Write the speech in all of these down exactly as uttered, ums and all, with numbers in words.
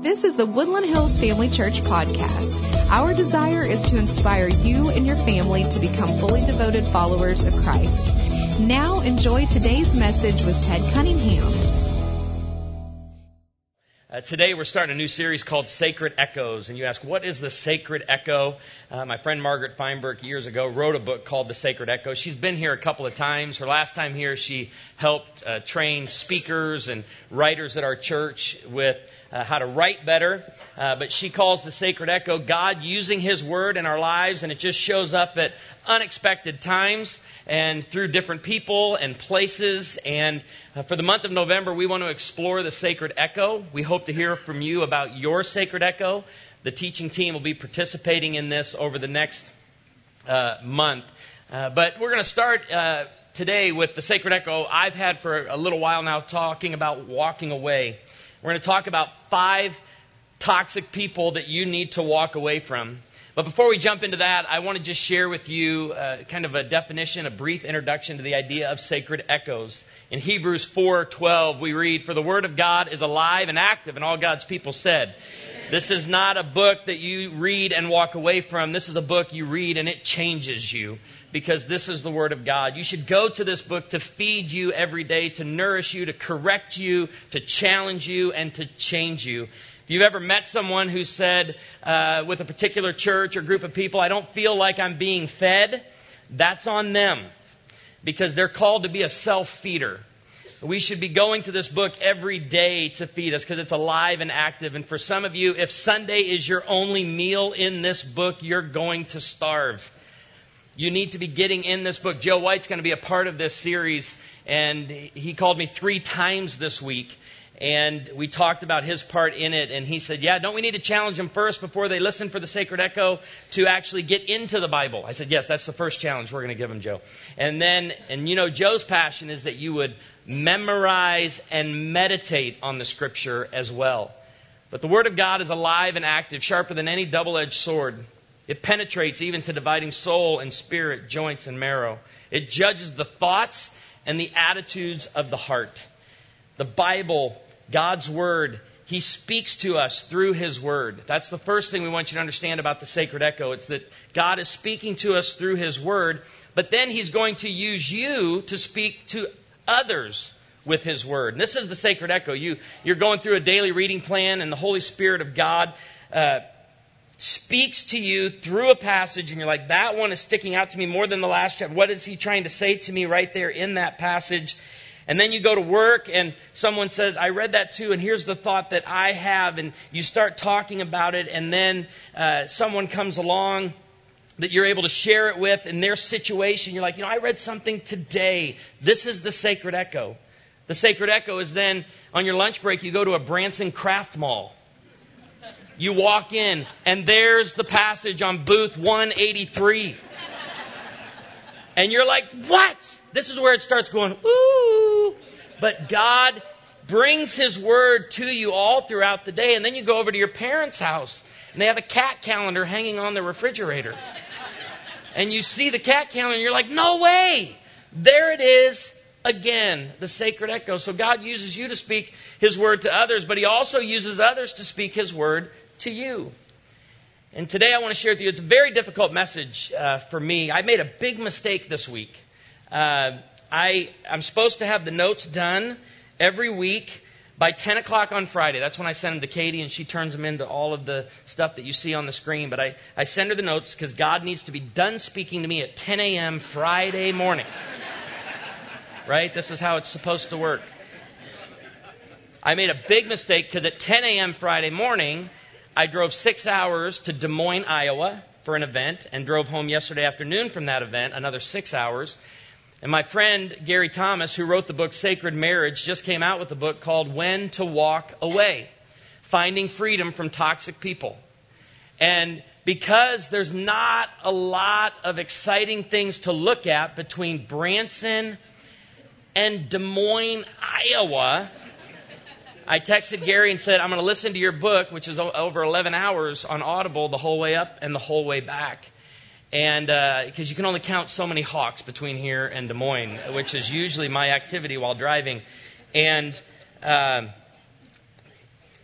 This is the Woodland Hills Family Church podcast. Our desire is to inspire you and your family to become fully devoted followers of Christ. Now enjoy today's message with Ted Cunningham. Uh, today we're starting a new series called Sacred Echoes. And you ask, what is the Sacred Echo? Uh, my friend Margaret Feinberg years ago wrote a book called The Sacred Echo. She's been here a couple of times. Her last time here she helped uh, train speakers and writers at our church with uh, how to write better. Uh, but she calls the Sacred Echo God using His Word in our lives, and it just shows up at unexpected times and through different people and places. And uh, for the month of November, we want to explore the Sacred Echo. We hope to hear from you about your Sacred Echo. The teaching team will be participating in this over the next uh, month. Uh, but we're going to start uh, today with the Sacred Echo I've had for a little while now, talking about walking away. We're going to talk about five toxic people that you need to walk away from. But before we jump into that, I want to just share with you uh, kind of a definition, a brief introduction to the idea of sacred echoes. In Hebrews four twelve, we read, "For the word of God is alive and active," and all God's people said. Amen. This is not a book that you read and walk away from. This is a book you read and it changes you, because this is the word of God. You should go to this book to feed you every day, to nourish you, to correct you, to challenge you, and to change you. If you've ever met someone who said uh, with a particular church or group of people, "I don't feel like I'm being fed," that's on them, because they're called to be a self-feeder. We should be going to this book every day to feed us, because it's alive and active. And for some of you, if Sunday is your only meal in this book, you're going to starve. You need to be getting in this book. Joe White's going to be a part of this series, and he called me three times this week. And we talked about his part in it. And he said, yeah, don't we need to challenge them first before they listen for the Sacred Echo to actually get into the Bible? I said, yes, that's the first challenge we're going to give them, Joe. And then, and you know, Joe's passion is that you would memorize and meditate on the Scripture as well. But the Word of God is alive and active, sharper than any double-edged sword. It penetrates even to dividing soul and spirit, joints and marrow. It judges the thoughts and the attitudes of the heart. The Bible, God's Word, He speaks to us through His Word. That's the first thing we want you to understand about the Sacred Echo. It's that God is speaking to us through His Word, but then He's going to use you to speak to others with His Word. And this is the Sacred Echo. You, you're going through a daily reading plan, and the Holy Spirit of God uh, speaks to you through a passage, and you're like, that one is sticking out to me more than the last chapter. What is He trying to say to me right there in that passage? And then you go to work and someone says, I read that too, and here's the thought that I have. And you start talking about it, and then uh, someone comes along that you're able to share it with in their situation. You're like, you know, I read something today. This is the Sacred Echo. The Sacred Echo is then on your lunch break, you go to a Branson Craft Mall. You walk in, and there's the passage on booth one eighty-three. And you're like, what? This is where it starts going, ooh. But God brings His Word to you all throughout the day. And then you go over to your parents' house, and they have a cat calendar hanging on the refrigerator. And you see the cat calendar, and you're like, no way. There it is again, the Sacred Echo. So God uses you to speak His Word to others, but He also uses others to speak His Word to you. And today I want to share with you, it's a very difficult message uh, for me. I made a big mistake this week. Uh, I, I'm supposed to have the notes done every week by ten o'clock on Friday. That's when I send them to Katie, and she turns them into all of the stuff that you see on the screen. But I, I send her the notes because God needs to be done speaking to me at ten a.m. Friday morning. Right? This is how it's supposed to work. I made a big mistake because at ten a.m. Friday morning, I drove six hours to Des Moines, Iowa for an event, and drove home yesterday afternoon from that event, another six hours. And my friend Gary Thomas, who wrote the book Sacred Marriage, just came out with a book called When to Walk Away, Finding Freedom from Toxic People. And because there's not a lot of exciting things to look at between Branson and Des Moines, Iowa, I texted Gary and said, I'm going to listen to your book, which is over eleven hours on Audible, the whole way up and the whole way back. And because uh, you can only count so many hawks between here and Des Moines, which is usually my activity while driving. And uh,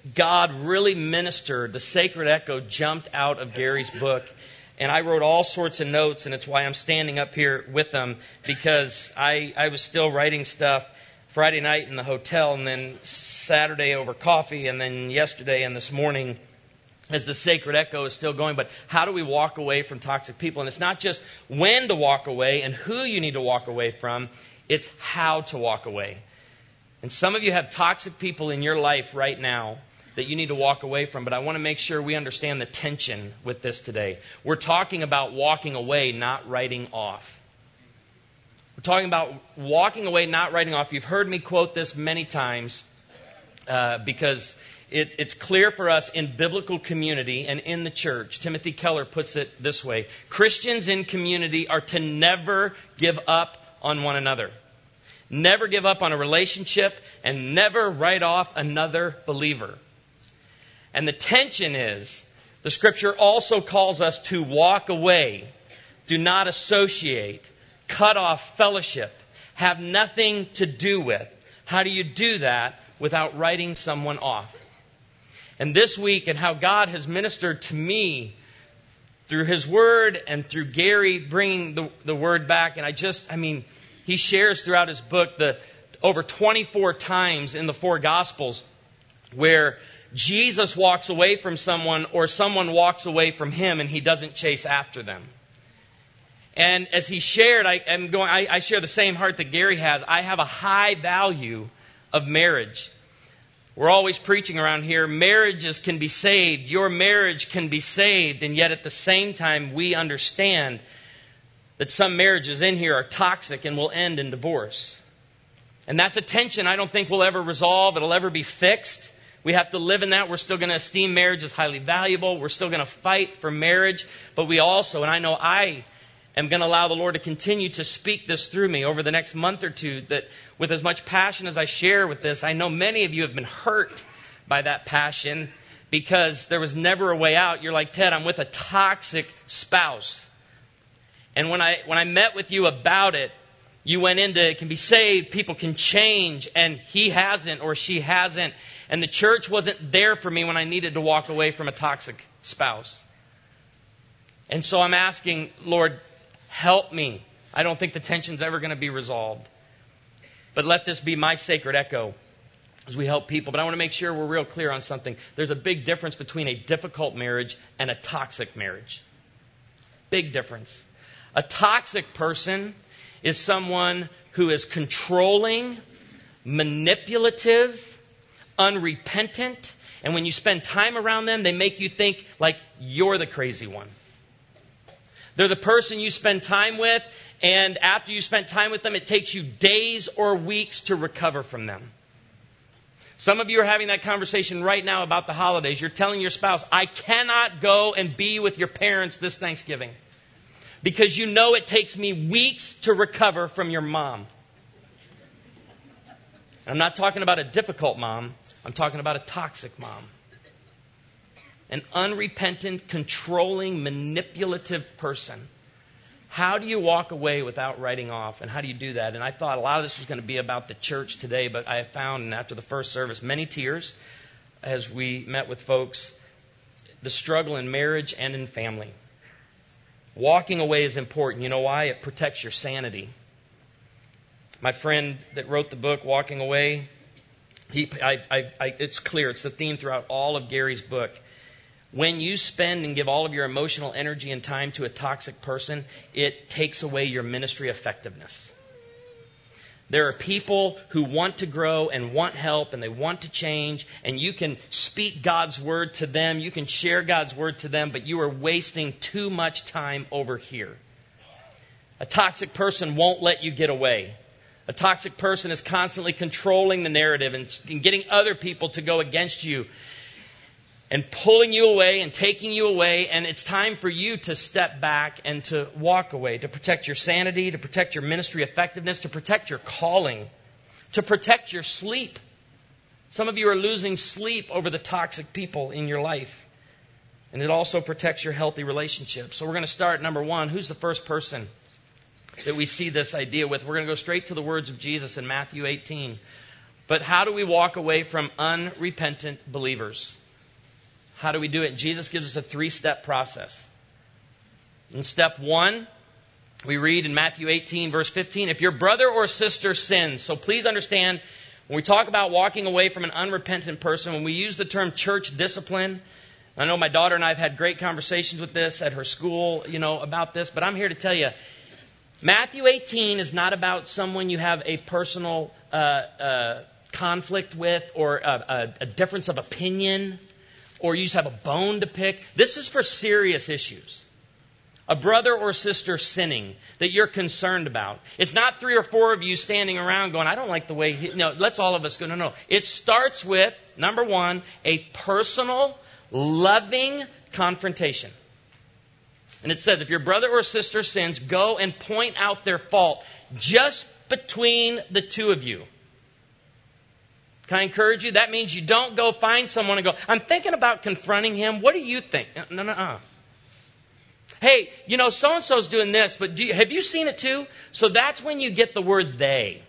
God really ministered. The Sacred Echo jumped out of Gary's book. And I wrote all sorts of notes, and it's why I'm standing up here with them, because I, I was still writing stuff Friday night in the hotel, and then Saturday over coffee, and then yesterday and this morning as the Sacred Echo is still going. But how do we walk away from toxic people? And it's not just when to walk away and who you need to walk away from. It's how to walk away. And some of you have toxic people in your life right now that you need to walk away from. But I want to make sure we understand the tension with this today. We're talking about walking away, not writing off. We're talking about walking away, not writing off. You've heard me quote this many times uh, because it, it's clear for us in biblical community and in the church. Timothy Keller puts it this way. Christians in community are to never give up on one another. Never give up on a relationship and never write off another believer. And the tension is, the Scripture also calls us to walk away, do not associate, cut off fellowship, have nothing to do with. How do you do that without writing someone off? And this week, and how God has ministered to me through His Word and through Gary bringing the, the Word back, and I just, I mean, he shares throughout his book the over twenty-four times in the four Gospels where Jesus walks away from someone or someone walks away from him and he doesn't chase after them. And as he shared, I am going. I, I share the same heart that Gary has. I have a high value of marriage. We're always preaching around here, marriages can be saved. Your marriage can be saved. And yet at the same time, we understand that some marriages in here are toxic and will end in divorce. And that's a tension I don't think we'll ever resolve. It'll ever be fixed. We have to live in that. We're still going to esteem marriage as highly valuable. We're still going to fight for marriage. But we also, and I know I am going to allow the Lord to continue to speak this through me over the next month or two, that with as much passion as I share with this, I know many of you have been hurt by that passion because there was never a way out. You're like, Ted, I'm with a toxic spouse. And when I when I met with you about it, you went into it can be saved, people can change, and he hasn't or she hasn't. And the church wasn't there for me when I needed to walk away from a toxic spouse. And so I'm asking, Lord, help me. I don't think the tension's ever going to be resolved. But let this be my sacred echo as we help people. But I want to make sure we're real clear on something. There's a big difference between a difficult marriage and a toxic marriage. Big difference. A toxic person is someone who is controlling, manipulative, unrepentant, and when you spend time around them, they make you think like you're the crazy one. They're the person you spend time with, and after you spend time with them, it takes you days or weeks to recover from them. Some of you are having that conversation right now about the holidays. You're telling your spouse, I cannot go and be with your parents this Thanksgiving, because you know it takes me weeks to recover from your mom. And I'm not talking about a difficult mom. I'm talking about a toxic mom. An unrepentant, controlling, manipulative person. How do you walk away without writing off? And how do you do that? And I thought a lot of this was going to be about the church today, but I have found, and after the first service, many tears as we met with folks, the struggle in marriage and in family. Walking away is important. You know why? It protects your sanity. My friend that wrote the book, Walking Away, he, I, I, I, it's clear. It's the theme throughout all of Gary's book. When you spend and give all of your emotional energy and time to a toxic person, it takes away your ministry effectiveness. There are people who want to grow and want help and they want to change, and you can speak God's word to them, you can share God's word to them, but you are wasting too much time over here. A toxic person won't let you get away. A toxic person is constantly controlling the narrative and getting other people to go against you and pulling you away and taking you away. And it's time for you to step back and to walk away, to protect your sanity, to protect your ministry effectiveness, to protect your calling, to protect your sleep. Some of you are losing sleep over the toxic people in your life. And it also protects your healthy relationships. So we're going to start, number one, who's the first person that we see this idea with? We're going to go straight to the words of Jesus in Matthew eighteen. But how do we walk away from unrepentant believers? How do we do it? Jesus gives us a three-step process. In step one, we read in Matthew eighteen, verse fifteen, if your brother or sister sins, so please understand, when we talk about walking away from an unrepentant person, when we use the term church discipline, I know my daughter and I have had great conversations with this at her school, you know, about this, but I'm here to tell you, Matthew eighteen is not about someone you have a personal uh, uh, conflict with or a, a, a difference of opinion or you just have a bone to pick. This is for serious issues. A brother or sister sinning that you're concerned about. It's not three or four of you standing around going, I don't like the way he... No, let's all of us go, no, no. It starts with, number one, a personal, loving confrontation. And it says, if your brother or sister sins, go and point out their fault just between the two of you. Can I encourage you? That means you don't go find someone and go, I'm thinking about confronting him. What do you think? No, no, no. Hey, you know, so-and-so's doing this, but do you, have you seen it too? So that's when you get the word they.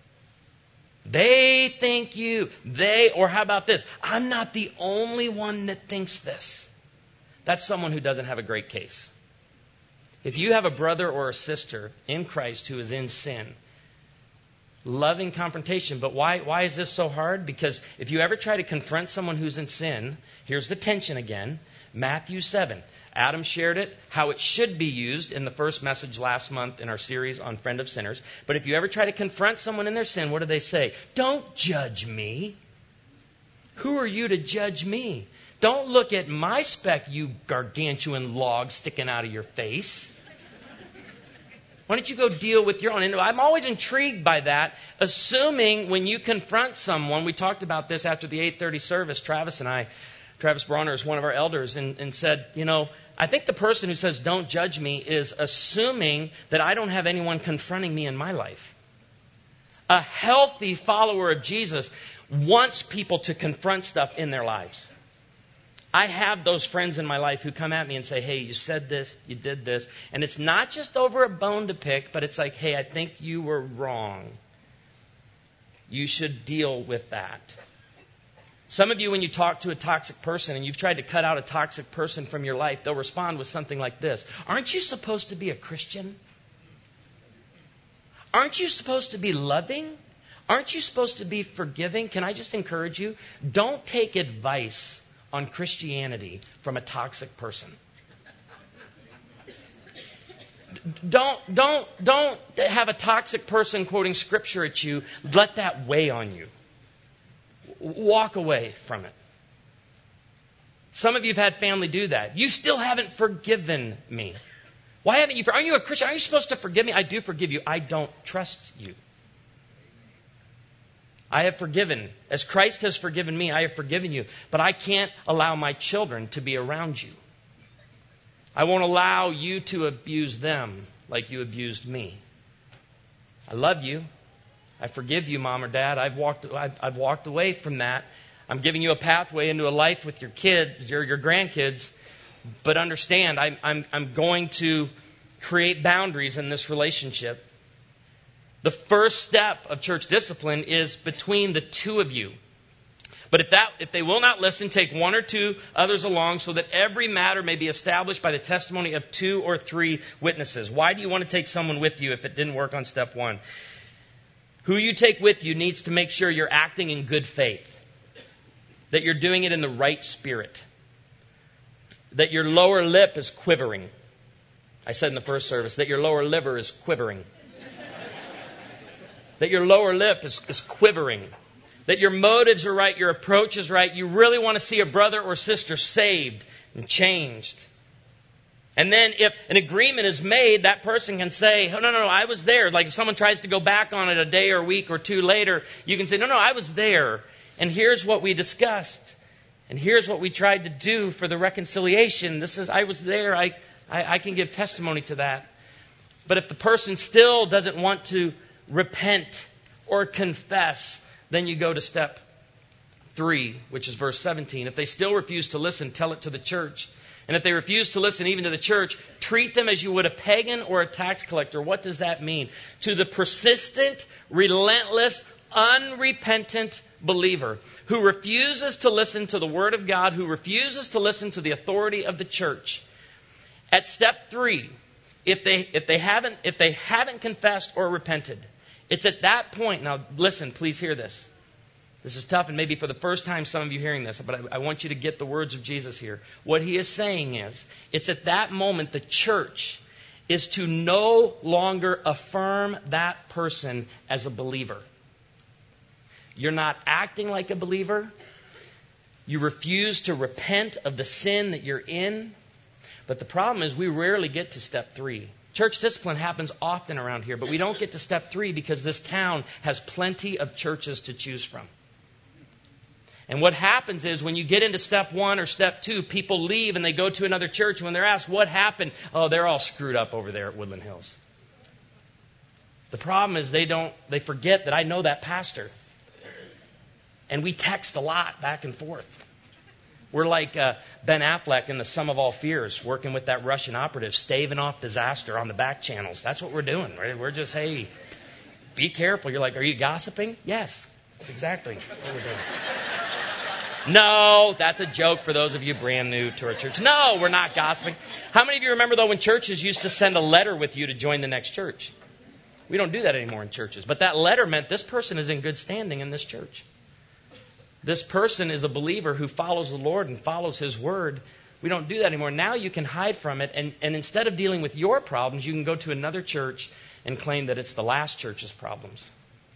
They think you. They, or how about this? I'm not the only one that thinks this. That's someone who doesn't have a great case. If you have a brother or a sister in Christ who is in sin, loving confrontation. But why, why is this so hard? Because if you ever try to confront someone who's in sin, here's the tension again. Matthew seven. Adam shared it, how it should be used in the first message last month in our series on Friend of Sinners. But if you ever try to confront someone in their sin, what do they say? Don't judge me. Who are you to judge me? Don't look at my speck, you gargantuan log sticking out of your face. Why don't you go deal with your own? And I'm always intrigued by that, assuming when you confront someone, we talked about this after the eight thirty service, Travis and I, Travis Bronner is one of our elders, and, and said, you know, I think the person who says don't judge me is assuming that I don't have anyone confronting me in my life. A healthy follower of Jesus wants people to confront stuff in their lives. I have those friends in my life who come at me and say, hey, you said this, you did this. And it's not just over a bone to pick, but it's like, hey, I think you were wrong. You should deal with that. Some of you, when you talk to a toxic person and you've tried to cut out a toxic person from your life, they'll respond with something like this. Aren't you supposed to be a Christian? Aren't you supposed to be loving? Aren't you supposed to be forgiving? Can I just encourage you? Don't take advice on Christianity from a toxic person. Don't, don't, don't have a toxic person quoting scripture at you. Let that weigh on you. Walk away from it. Some of you have had family do that. You still haven't forgiven me. Why haven't you? Aren't you a Christian? Aren't you supposed to forgive me? I do forgive you. I don't trust you. I have forgiven. As Christ has forgiven me, I have forgiven you. But I can't allow my children to be around you. I won't allow you to abuse them like you abused me. I love you. I forgive you, Mom or Dad. I've walked, I've, I've walked away from that. I'm giving you a pathway into a life with your kids, your, your grandkids. But understand, I'm, I'm, I'm going to create boundaries in this relationship. The first step of church discipline is between the two of you. But if that, if they will not listen, take one or two others along so that every matter may be established by the testimony of two or three witnesses. Why do you want to take someone with you if it didn't work on step one? Who you take with you needs to make sure you're acting in good faith, that you're doing it in the right spirit, that your lower lip is quivering. I said in the first service that your lower liver is quivering, that your lower lip is, is quivering, that your motives are right, your approach is right. You really want to see a brother or sister saved and changed. And then if an agreement is made, that person can say, oh, no, no, no, I was there. Like if someone tries to go back on it a day or a week or two later, you can say, no, no, I was there. And here's what we discussed. And here's what we tried to do for the reconciliation. This is, I was there. I, I, I can give testimony to that. But if the person still doesn't want to repent or confess, then you go to step three, which is verse seventeen. If they still refuse to listen, tell it to the church. And if they refuse to listen even to the church, treat them as you would a pagan or a tax collector. What does that mean? To the persistent, relentless, unrepentant believer who refuses to listen to the Word of God, who refuses to listen to the authority of the church, at step three, if they if they haven't if they haven't confessed or repented, it's at that point. Now, listen, please hear this. This is tough, and maybe for the first time, some of you hearing this, but I, I want you to get the words of Jesus here. What he is saying is, it's at that moment the church is to no longer affirm that person as a believer. You're not acting like a believer. You refuse to repent of the sin that you're in. But the problem is we rarely get to step three. Church discipline happens often around here, but we don't get to step three because this town has plenty of churches to choose from. And what happens is when you get into step one or step two, people leave and they go to another church. And when they're asked what happened, oh, they're all screwed up over there at Woodland Hills. The problem is they don't, they forget that I know that pastor. And we text a lot back and forth. We're like uh, Ben Affleck in The Sum of All Fears, working with that Russian operative, staving off disaster on the back channels. That's what we're doing, right? We're just, hey, be careful. You're like, are you gossiping? Yes, that's exactly what we're doing. No, that's a joke for those of you brand new to our church. No, we're not gossiping. How many of you remember, though, when churches used to send a letter with you to join the next church? We don't do that anymore in churches. But that letter meant this person is in good standing in this church. This person is a believer who follows the Lord and follows His Word. We don't do that anymore. Now you can hide from it, and, and instead of dealing with your problems, you can go to another church and claim that it's the last church's problems.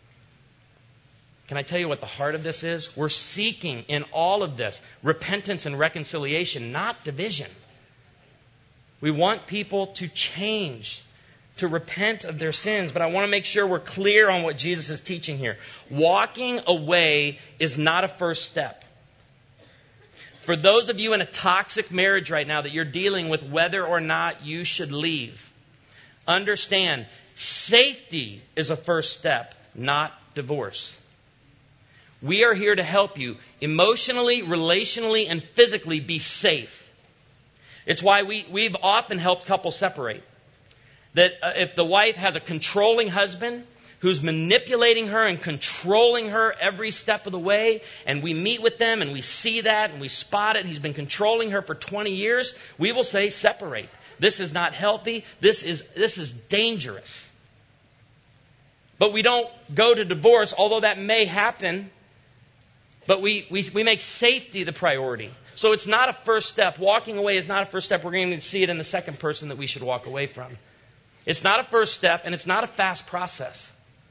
Can I tell you what the heart of this is? We're seeking in all of this repentance and reconciliation, not division. We want people to change, to repent of their sins. But I want to make sure we're clear on what Jesus is teaching here. Walking away is not a first step. For those of you in a toxic marriage right now that you're dealing with whether or not you should leave, understand, safety is a first step, not divorce. We are here to help you emotionally, relationally, and physically be safe. It's why we, we've often helped couples separate. That uh, if the wife has a controlling husband who's manipulating her and controlling her every step of the way, and we meet with them and we see that and we spot it, and he's been controlling her for twenty years, we will say separate. This is not healthy. This is, this is dangerous. But we don't go to divorce, although that may happen. But we, we, we make safety the priority. So it's not a first step. Walking away is not a first step. We're going to see it in the second person that we should walk away from. It's not a first step, and it's not a fast process.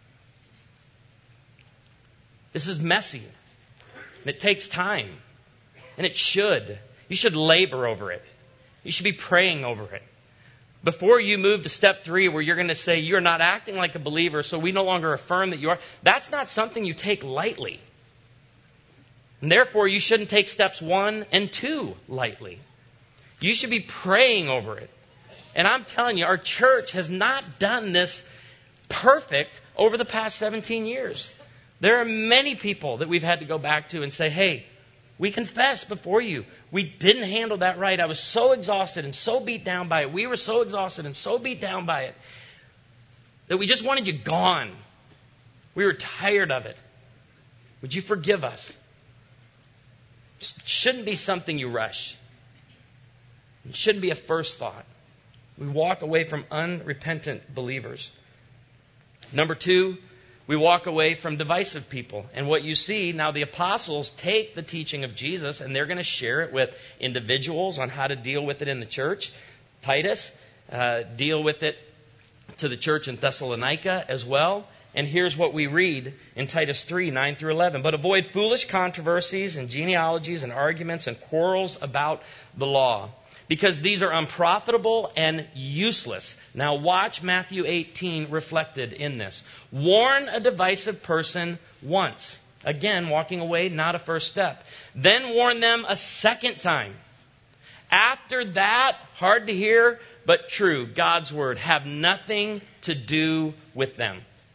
This is messy. And it takes time. And it should. You should labor over it. You should be praying over it. Before you move to step three, where you're going to say you're not acting like a believer, so we no longer affirm that you are, that's not something you take lightly. And therefore, you shouldn't take steps one and two lightly. You should be praying over it. And I'm telling you, our church has not done this perfect over the past seventeen years. There are many people that we've had to go back to and say, hey, we confess before you. We didn't handle that right. I was so exhausted and so beat down by it. We were so exhausted and so beat down by it that we just wanted you gone. We were tired of it. Would you forgive us? It shouldn't be something you rush. It shouldn't be a first thought. We walk away from unrepentant believers. Number two, we walk away from divisive people. And what you see, now the apostles take the teaching of Jesus and they're going to share it with individuals on how to deal with it in the church. Titus, uh, deal with it to the church in Thessalonica as well. And here's what we read in Titus three, nine through eleven. But avoid foolish controversies and genealogies and arguments and quarrels about the law, because these are unprofitable and useless. Now watch Matthew eighteen reflected in this. Warn a divisive person once. Again, walking away, not a first step. Then warn them a second time. After that, hard to hear, but true, God's word, have nothing to do with them.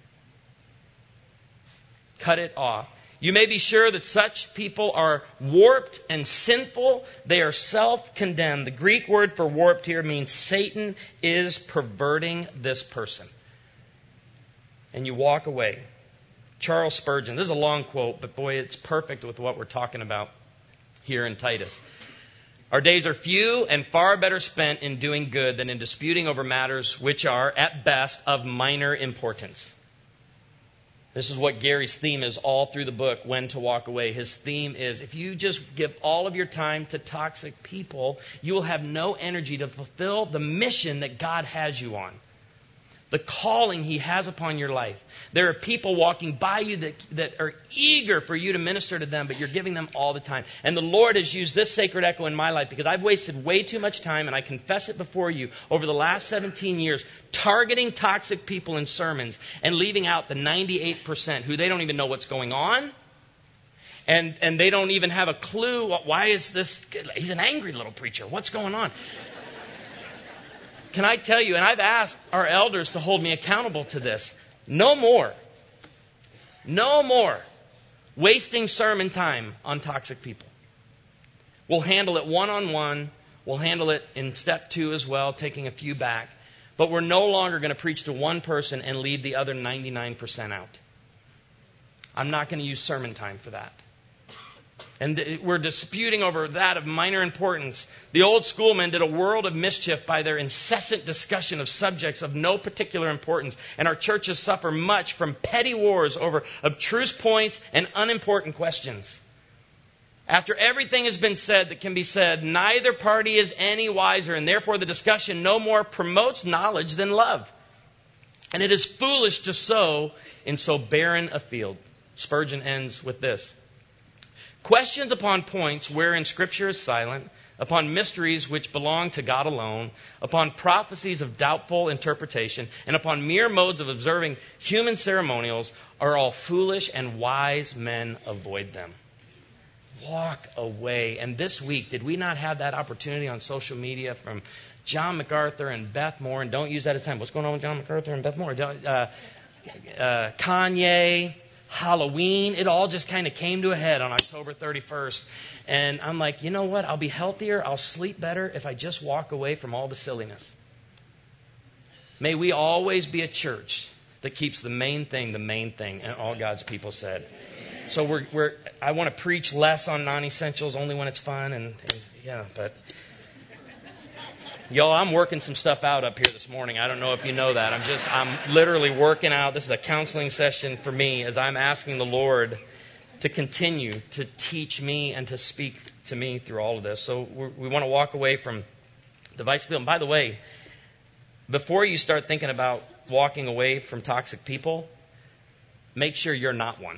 Cut it off. You may be sure that such people are warped and sinful. They are self-condemned. The Greek word for warped here means Satan is perverting this person. And you walk away. Charles Spurgeon. This is a long quote, but boy, it's perfect with what we're talking about here in Titus. Our days are few and far better spent in doing good than in disputing over matters which are, at best, of minor importance. This is what Gary's theme is all through the book, When to Walk Away. His theme is, if you just give all of your time to toxic people, you will have no energy to fulfill the mission that God has you on. The calling He has upon your life. There are people walking by you that, that are eager for you to minister to them, but you're giving them all the time. And the Lord has used this sacred echo in my life because I've wasted way too much time, and I confess it before you, over the last seventeen years, targeting toxic people in sermons and leaving out the ninety-eight percent who they don't even know what's going on. And, and they don't even have a clue. Why is this? He's an angry little preacher. What's going on? Can I tell you, and I've asked our elders to hold me accountable to this, no more, no more wasting sermon time on toxic people. We'll handle it one-on-one. We'll handle it in step two as well, taking a few back. But we're no longer going to preach to one person and leave the other ninety-nine percent out. I'm not going to use sermon time for that. And we're disputing over that of minor importance. The old schoolmen did a world of mischief by their incessant discussion of subjects of no particular importance. And our churches suffer much from petty wars over abstruse points and unimportant questions. After everything has been said that can be said, neither party is any wiser, and therefore the discussion no more promotes knowledge than love. And it is foolish to sow in so barren a field. Spurgeon ends with this. Questions upon points wherein Scripture is silent, upon mysteries which belong to God alone, upon prophecies of doubtful interpretation, and upon mere modes of observing human ceremonials are all foolish, and wise men avoid them. Walk away. And this week, did we not have that opportunity on social media from John MacArthur and Beth Moore? And don't use that as time. What's going on with John MacArthur and Beth Moore? Uh, uh, Kanye. Halloween, it all just kind of came to a head on October thirty-first. And I'm like, you know what? I'll be healthier. I'll sleep better if I just walk away from all the silliness. May we always be a church that keeps the main thing the main thing. And all God's people said. So we're, we're I want to preach less on non-essentials only when it's fun. And, and yeah, but... Y'all, I'm working some stuff out up here this morning. I don't know if you know that. I'm just, I'm literally working out. This is a counseling session for me as I'm asking the Lord to continue to teach me and to speak to me through all of this. So we're, we want to walk away from divisive people. And by the way, before you start thinking about walking away from toxic people, make sure you're not one.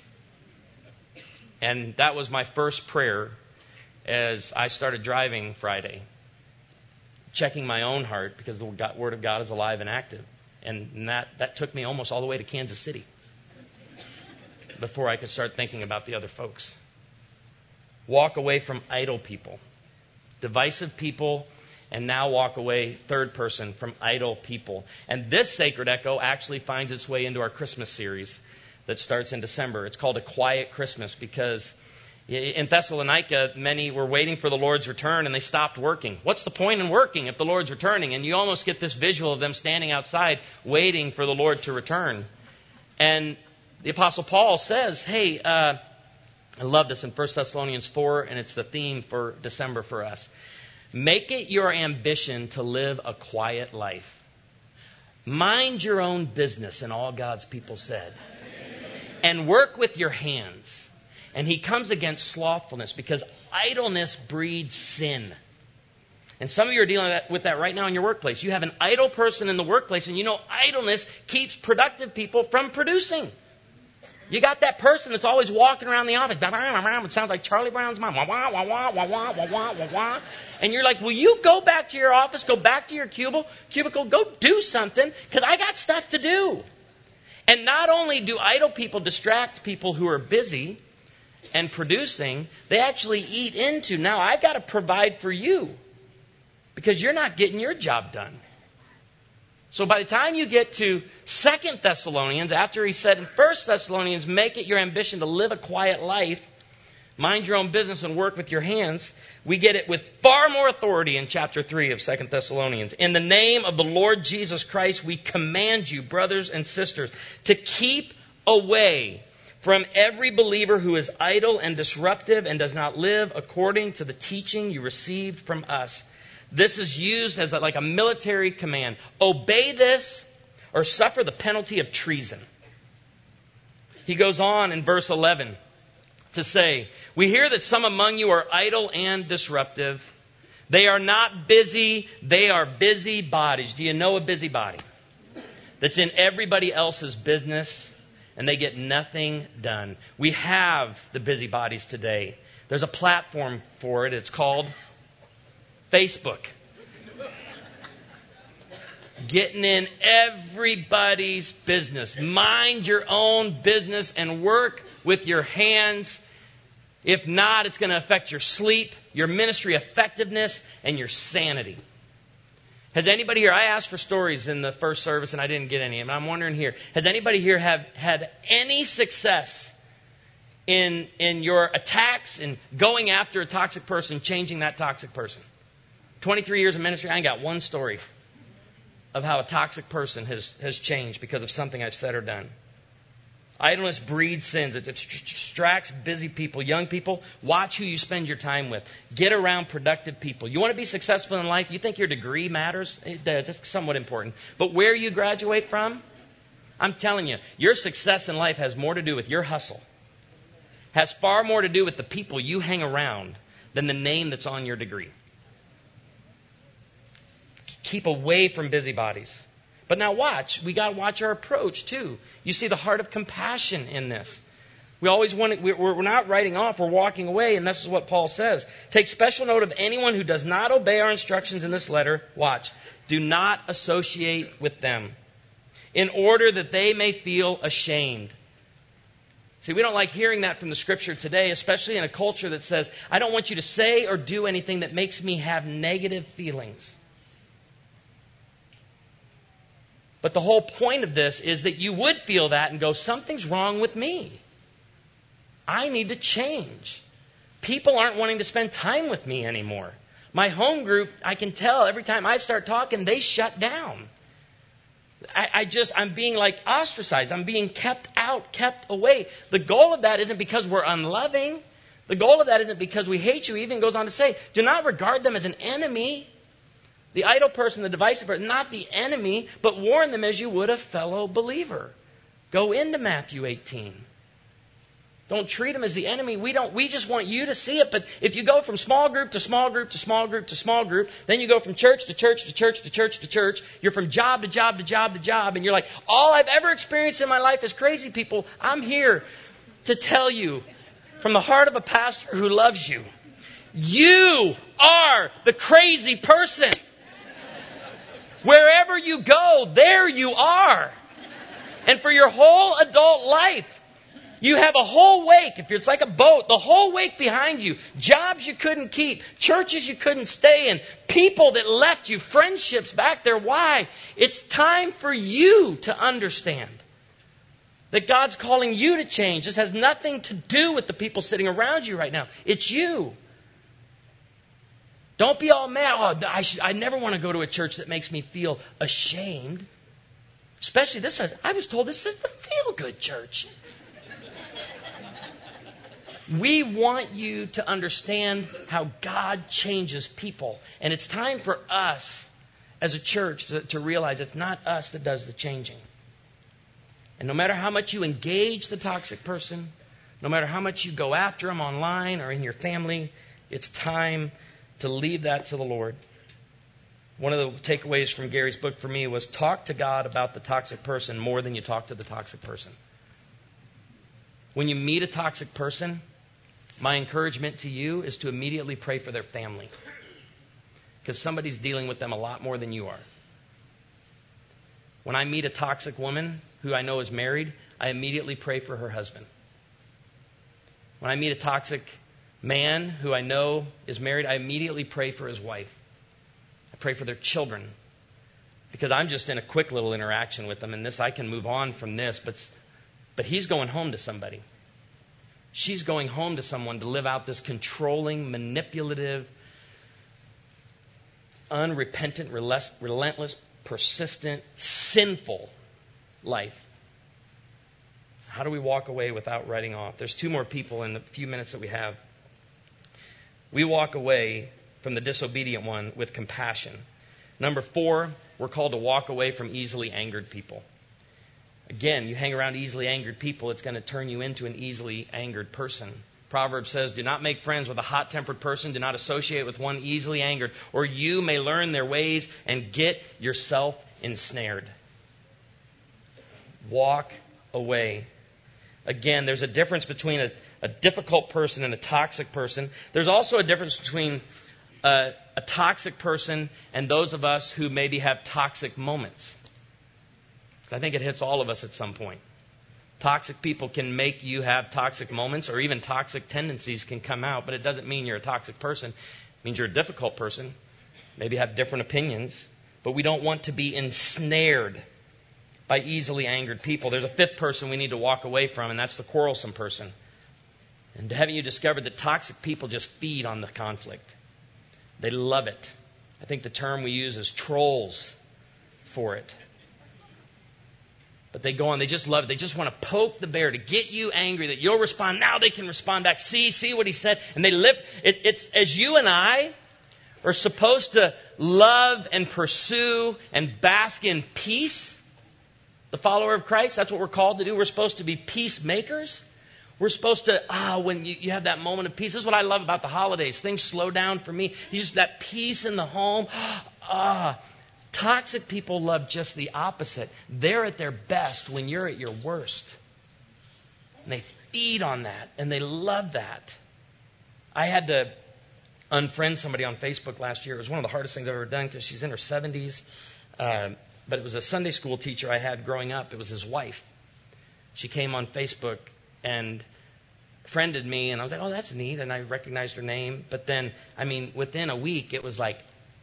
And that was my first prayer as I started driving Friday. Checking my own heart because the Word of God is alive and active. And that, that took me almost all the way to Kansas City before I could start thinking about the other folks. Walk away from idle people, divisive people, and now walk away, third person, from idle people. And this sacred echo actually finds its way into our Christmas series that starts in December. It's called A Quiet Christmas because in Thessalonica, many were waiting for the Lord's return and they stopped working. What's the point in working if the Lord's returning? And you almost get this visual of them standing outside waiting for the Lord to return. And the Apostle Paul says, hey, uh, I love this in First Thessalonians four, and it's the theme for December for us. Make it your ambition to live a quiet life. Mind your own business, and all God's people said. And work with your hands. And he comes against slothfulness because idleness breeds sin. And some of you are dealing with that right now in your workplace. You have an idle person in the workplace, and you know idleness keeps productive people from producing. You got that person that's always walking around the office. It sounds like Charlie Brown's mom. Wah, wah, wah, wah, wah, wah, wah, wah, wah. And you're like, will you go back to your office, go back to your cubicle, cubicle, go do something, because I got stuff to do. And not only do idle people distract people who are busy and producing, they actually eat into, now I've got to provide for you because you're not getting your job done. So by the time you get to Second Thessalonians, after he said in First Thessalonians, make it your ambition to live a quiet life, mind your own business and work with your hands, we get it with far more authority in chapter three of Second Thessalonians. In the name of the Lord Jesus Christ, we command you, brothers and sisters, to keep away from every believer who is idle and disruptive and does not live according to the teaching you received from us. This is used as a, like a military command. Obey this or suffer the penalty of treason. He goes on in verse eleven to say, we hear that some among you are idle and disruptive. They are not busy, they are busybodies. Do you know a busybody? That's in everybody else's business and they get nothing done. We have the busybodies today. There's a platform for it. It's called Facebook. Getting in everybody's business. Mind your own business and work with your hands. If not, it's going to affect your sleep, your ministry effectiveness, and your sanity. Has anybody here, I asked for stories in the first service and I didn't get any. And I'm wondering here, has anybody here have had any success in, in your attacks and going after a toxic person, changing that toxic person? twenty-three years of ministry, I ain't got one story of how a toxic person has, has changed because of something I've said or done. Idleness breeds sins. It distracts busy people. Young people, watch who you spend your time with. Get around productive people. You want to be successful in life? You think your degree matters? It does. It's somewhat important. But where you graduate from, I'm telling you, your success in life has more to do with your hustle. Has far more to do with the people you hang around than the name that's on your degree. Keep away from busybodies. But now watch. We got to watch our approach too. You see the heart of compassion in this. We always want to, we're, we're not writing off. We're walking away. And this is what Paul says. Take special note of anyone who does not obey our instructions in this letter. Watch. Do not associate with them in order that they may feel ashamed. See, we don't like hearing that from the scripture today, especially in a culture that says, I don't want you to say or do anything that makes me have negative feelings. But the whole point of this is that you would feel that and go, something's wrong with me. I need to change. People aren't wanting to spend time with me anymore. My home group, I can tell every time I start talking, they shut down. I, I just, I'm being like ostracized. I'm being kept out, kept away. The goal of that isn't because we're unloving. The goal of that isn't because we hate you. He even goes on to say, do not regard them as an enemy. The idle person, the divisive person, not the enemy, but warn them as you would a fellow believer. Go into Matthew eighteen. Don't treat them as the enemy. We don't. We just want you to see it. But if you go from small group to small group to small group to small group, then you go from church to church to church to church to church. You're from job to job to job to job. And you're like, all I've ever experienced in my life is crazy people. I'm here to tell you from the heart of a pastor who loves you, you are the crazy person. Wherever you go, there you are. And for your whole adult life, you have a whole wake. If it's like a boat, the whole wake behind you. Jobs you couldn't keep. Churches you couldn't stay in. People that left you. Friendships back there. Why? It's time for you to understand that God's calling you to change. This has nothing to do with the people sitting around you right now. It's you. Don't be all mad. Oh, I, should, I never want to go to a church that makes me feel ashamed. Especially this says, I was told this is the feel-good church. We want you to understand how God changes people. And it's time for us as a church to, to realize it's not us that does the changing. And no matter how much you engage the toxic person, no matter how much you go after them online or in your family, it's time to leave that to the Lord. One of the takeaways from Gary's book for me was talk to God about the toxic person more than you talk to the toxic person. When you meet a toxic person, my encouragement to you is to immediately pray for their family. Because somebody's dealing with them a lot more than you are. When I meet a toxic woman who I know is married, I immediately pray for her husband. When I meet a toxic man who I know is married, I immediately pray for his wife. I pray for their children. Because I'm just in a quick little interaction with them, and this I can move on from this, but but he's going home to somebody. She's going home to someone to live out this controlling, manipulative, unrepentant, relentless, persistent, sinful life. How do we walk away without writing off? There's two more people in the few minutes that we have. We walk away from the disobedient one with compassion. Number four, we're called to walk away from easily angered people. Again, you hang around easily angered people, it's going to turn you into an easily angered person. Proverbs says, do not make friends with a hot-tempered person. Do not associate with one easily angered, or you may learn their ways and get yourself ensnared. Walk away. Again, there's a difference between a, a difficult person and a toxic person. There's also a difference between a, a toxic person and those of us who maybe have toxic moments. I think it hits all of us at some point. Toxic people can make you have toxic moments, or even toxic tendencies can come out, but it doesn't mean you're a toxic person. It means you're a difficult person. Maybe have different opinions, but we don't want to be ensnared by easily angered people. There's a fifth person we need to walk away from, and that's the quarrelsome person. And haven't you discovered that toxic people just feed on the conflict? They love it. I think the term we use is trolls for it. But they go on, they just love it. They just want to poke the bear to get you angry that you'll respond. Now they can respond back. See, see what he said. And they live, it, it's as you and I are supposed to love and pursue and bask in peace, the follower of Christ, that's what we're called to do. We're supposed to be peacemakers. We're supposed to, ah, when you, you have that moment of peace. This is what I love about the holidays. Things slow down for me. You just, that peace in the home. Ah, toxic people love just the opposite. They're at their best when you're at your worst. And they feed on that, and they love that. I had to unfriend somebody on Facebook last year. It was one of the hardest things I've ever done because she's in her seventies. Uh, but it was a Sunday school teacher I had growing up. It was his wife. She came on Facebook and friended me, and I was like, oh, that's neat, and I recognized her name. But then, I mean, within a week, it was like...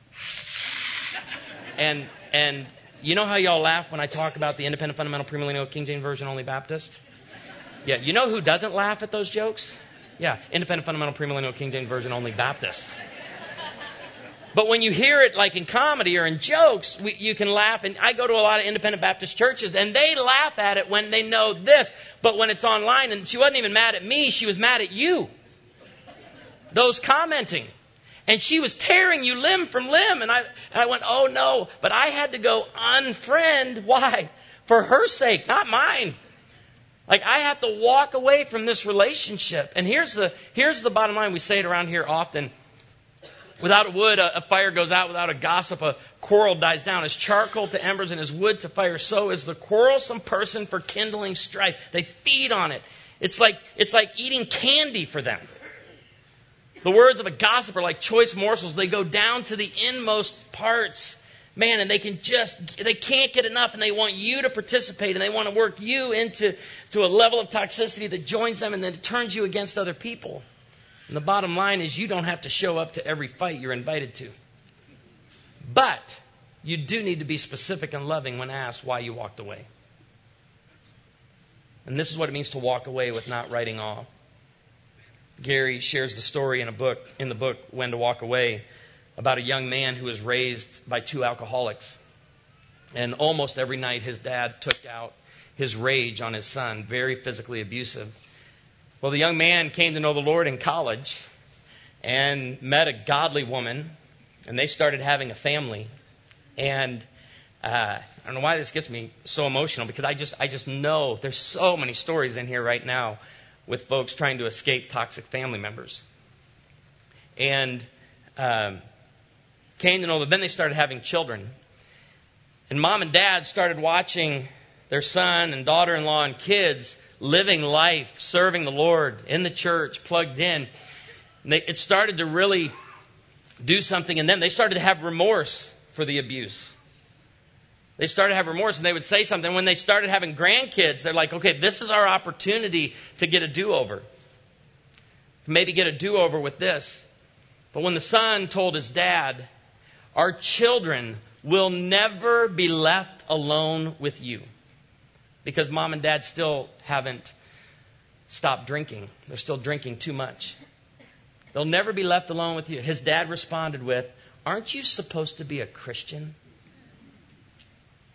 And and you know how y'all laugh when I talk about the independent, fundamental, premillennial, King James Version only Baptist? Yeah, you know who doesn't laugh at those jokes? Yeah, independent, fundamental, premillennial, King James Version only Baptist. But when you hear it like in comedy or in jokes, we, you can laugh. And I go to a lot of independent Baptist churches, and they laugh at it when they know this. But when it's online, and she wasn't even mad at me, she was mad at you. Those commenting. And she was tearing you limb from limb. And I, and I went, oh no. But I had to go unfriend. Why? For her sake, not mine. Like, I have to walk away from this relationship. And here's the, here's the bottom line. We say it around here often. Without a wood, a, a fire goes out. Without a gossip, a quarrel dies down. As charcoal to embers and as wood to fire, so is the quarrelsome person for kindling strife. They feed on it. It's like, it's like eating candy for them. The words of a gossip are like choice morsels. They go down to the inmost parts. Man, and they can just, they can't get enough, and they want you to participate, and they want to work you into to a level of toxicity that joins them, and then it turns you against other people. And the bottom line is you don't have to show up to every fight you're invited to. But you do need to be specific and loving when asked why you walked away. And this is what it means to walk away with not writing off. Gary shares the story in a book, in the book, When to Walk Away, about a young man who was raised by two alcoholics. And almost every night his dad took out his rage on his son, very physically abusive. Well, the young man came to know the Lord in college and met a godly woman, and they started having a family. And uh, I don't know why this gets me so emotional, because I just I just know there's so many stories in here right now with folks trying to escape toxic family members. And um, came to know that then they started having children. And mom and dad started watching their son and daughter-in-law and kids living life, serving the Lord in the church, plugged in. And they, it started to really do something in them. They started to have remorse for the abuse. They started to have remorse, and they would say something. When they started having grandkids, they're like, okay, this is our opportunity to get a do-over. Maybe get a do-over with this. But when the son told his dad, our children will never be left alone with you, because mom and dad still haven't stopped drinking. They're still drinking too much. They'll never be left alone with you. His dad responded with, aren't you supposed to be a Christian?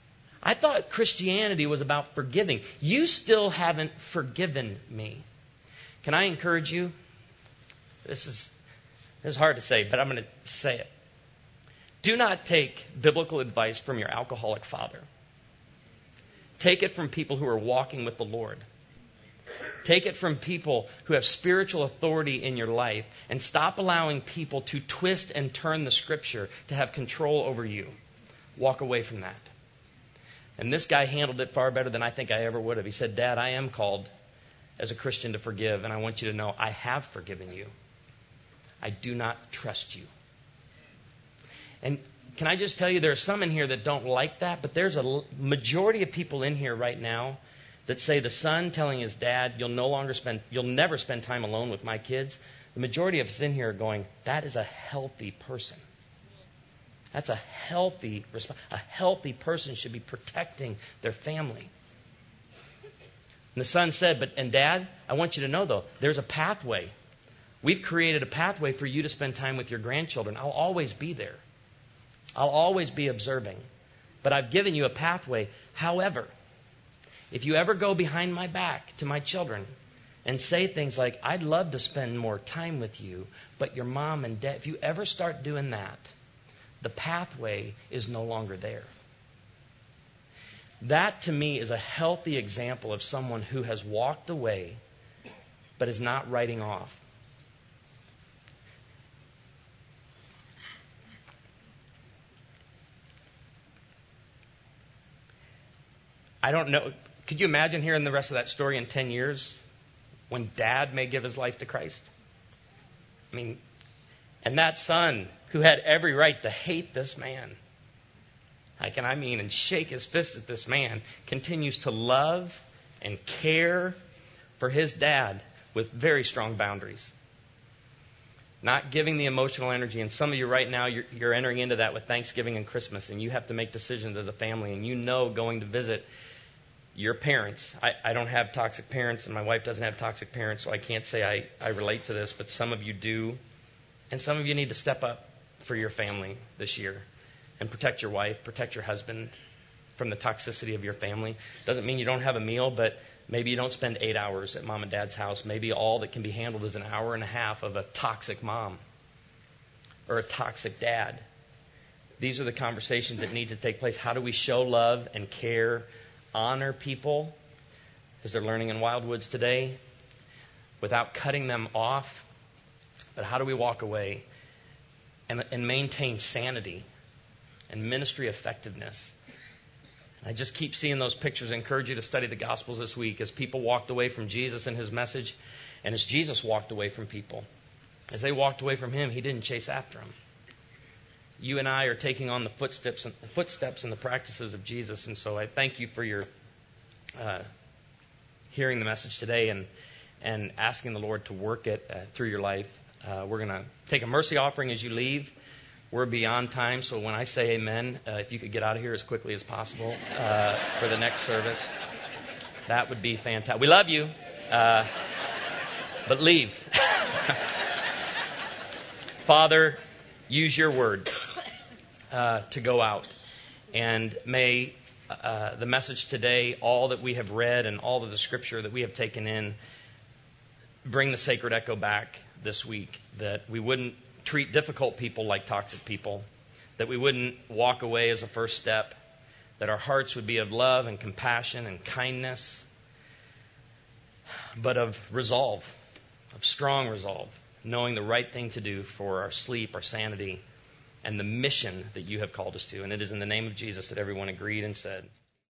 I thought Christianity was about forgiving. You still haven't forgiven me. Can I encourage you? This is, this is hard to say, but I'm going to say it. Do not take biblical advice from your alcoholic father. Take it from people who are walking with the Lord. Take it from people who have spiritual authority in your life, and stop allowing people to twist and turn the Scripture to have control over you. Walk away from that. And this guy handled it far better than I think I ever would have. He said, Dad, I am called as a Christian to forgive, and I want you to know I have forgiven you. I do not trust you. And can I just tell you, there are some in here that don't like that, but there's a majority of people in here right now that say the son telling his dad, you'll no longer spend, you'll never spend time alone with my kids. The majority of us in here are going, that is a healthy person. That's a healthy response. A healthy person should be protecting their family. And the son said, but, and Dad, I want you to know though, there's a pathway. We've created a pathway for you to spend time with your grandchildren. I'll always be there. I'll always be observing. But I've given you a pathway. However, if you ever go behind my back to my children and say things like, I'd love to spend more time with you, but your mom and dad, if you ever start doing that, the pathway is no longer there. That to me is a healthy example of someone who has walked away but is not writing off. I don't know. Could you imagine hearing the rest of that story in ten years when Dad may give his life to Christ? I mean, and that son who had every right to hate this man, like, and I mean, and shake his fist at this man, continues to love and care for his dad with very strong boundaries. Not giving the emotional energy. And some of you right now, you're, you're entering into that with Thanksgiving and Christmas, and you have to make decisions as a family, and you know going to visit your parents. I, I don't have toxic parents, and my wife doesn't have toxic parents, so I can't say I, I relate to this, but some of you do. And some of you need to step up for your family this year and protect your wife, protect your husband from the toxicity of your family. Doesn't mean you don't have a meal, but maybe you don't spend eight hours at mom and dad's house. Maybe all that can be handled is an hour and a half of a toxic mom or a toxic dad. These are the conversations that need to take place. How do we show love and care, honor people as they're learning in Wildwoods today without cutting them off? But how do we walk away and, and maintain sanity and ministry effectiveness? I just keep seeing those pictures. I encourage you to study the Gospels this week as people walked away from Jesus and his message, and as Jesus walked away from people. As they walked away from him, he didn't chase after them. You and I are taking on the footsteps and, the footsteps and the practices of Jesus, and so I thank you for your uh, hearing the message today and, and asking the Lord to work it uh, through your life. Uh, we're going to take a mercy offering as you leave. We're beyond time, so when I say amen, uh, if you could get out of here as quickly as possible uh, for the next service, that would be fantastic. We love you, uh, but leave. Father, use your word uh, to go out. And may uh, the message today, all that we have read and all of the scripture that we have taken in, bring the sacred echo back this week, that we wouldn't treat difficult people like toxic people, that we wouldn't walk away as a first step, that our hearts would be of love and compassion and kindness, but of resolve, of strong resolve, knowing the right thing to do for our sleep, our sanity, and the mission that you have called us to. And it is in the name of Jesus that everyone agreed and said.